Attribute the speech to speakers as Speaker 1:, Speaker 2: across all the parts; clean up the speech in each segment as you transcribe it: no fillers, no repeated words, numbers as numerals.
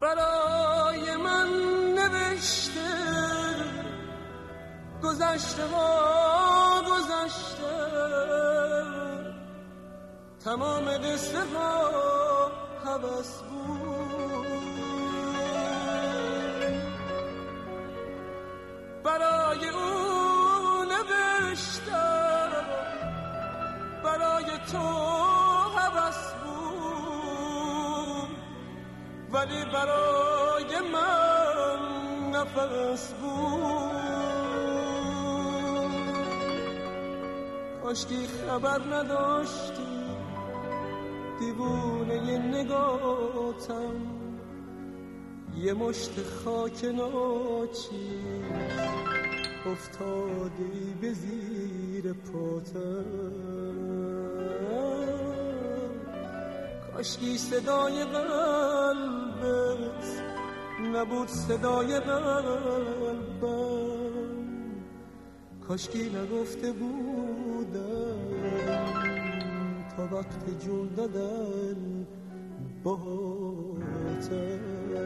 Speaker 1: برای من نوشته گذشته ها گذشته، تمام قصه ها هوس بود. برای او نوشتم، برای تو هوس بود، ولی برای من نفس بود. کاشکی خبر نداشتی دیوونه نگاتم، یه مشت خاک ناچیز افتادی به زیر پاتم. کاشکی صدای قلبت نبود صدای قلبم، کاشکی نگفته بودم تا وقت جون دادن باهاتم،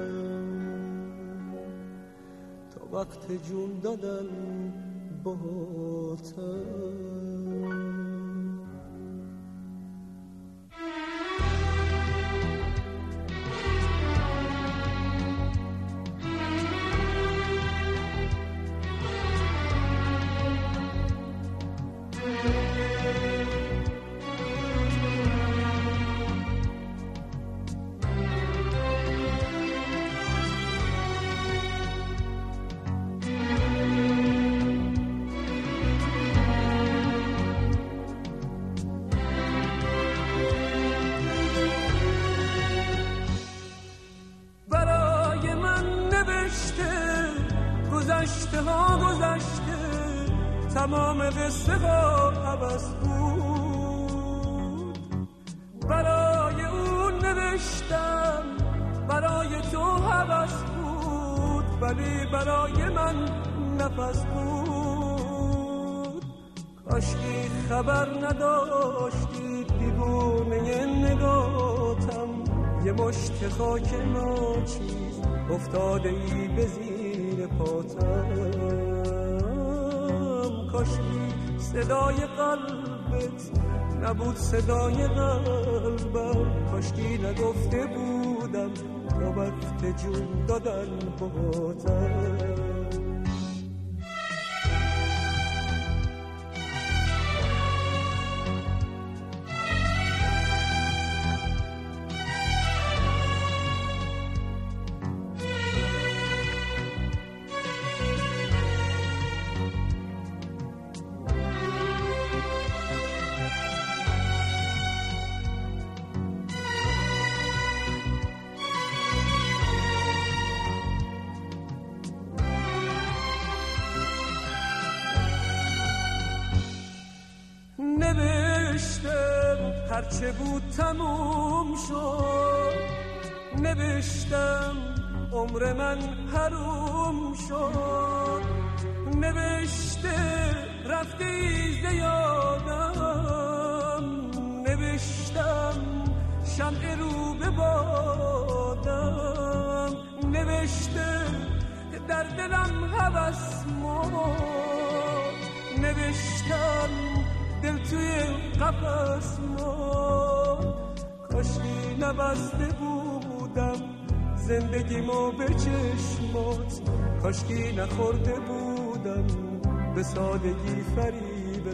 Speaker 1: تا وقت جون دادن باهاتم. گذشته ها گذشته، تمام قصه ها هوس بود. برای اون نوشتم، برای تو هوس بود، ولی برای من نفس بود. کاشکی خبر نداشتی دیوونه نگاتم، یه مشت خاک ناچیز افتاده ای به زیر پاتم. کاشکی صدای قلبت نبود صدای قلبم، کاشکی نگفته بودم تا وقت جون دادن باهاتم. نوشتم هرچه بود تموم شد، نوشتم عمر من حروم شد، نوشته رفتی ز یادم، نوشتم شمع رو به بادم، نوشته در دلم هوس مرد، نوشتم دل توی قفس مرد. کاشکی نبسته بودم زندگیمو به چشمات، کاشکی نخورده بودم به سادگی فریب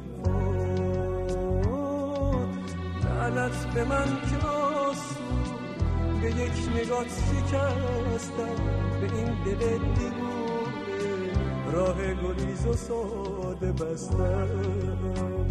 Speaker 1: غرفات. لعنت به من که آسون به یک نگات شکستم، به این دل دیوونه راه گریز و ساده بستم.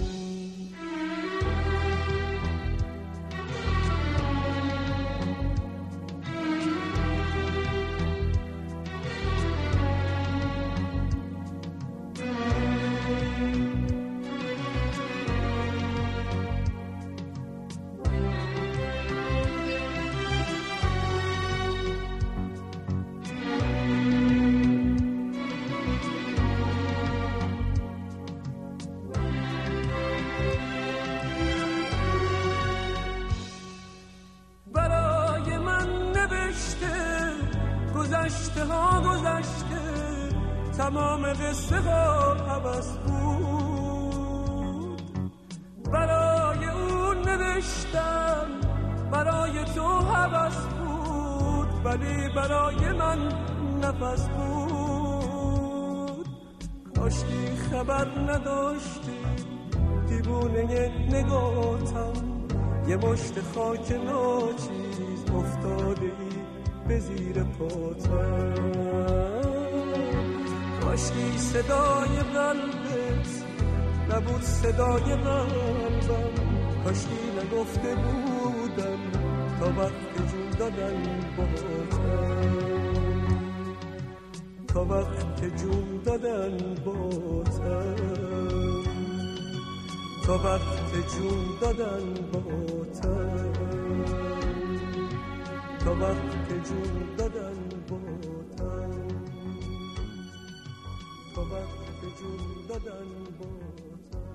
Speaker 1: گذشته ها گذشته، تمام قصه ها عوض بود. برای اون نوشتم، برای تو هوس بود، ولی برای من نفس بود. کاشکی خبر نداشتی دیوونه نگاتم، یه مشت خاک ناچیز افتاده ای به زیر پاتم. کاشکی صدای قلبت نبود صدای قلبم، کاشکی نگفته بودم تا وقت جون دادن باتم، تا وقت جون دادن باتم، تا وقت جون دادن باتم، تا وقت جون دادن باتم، تا وقت جون دادن باتم.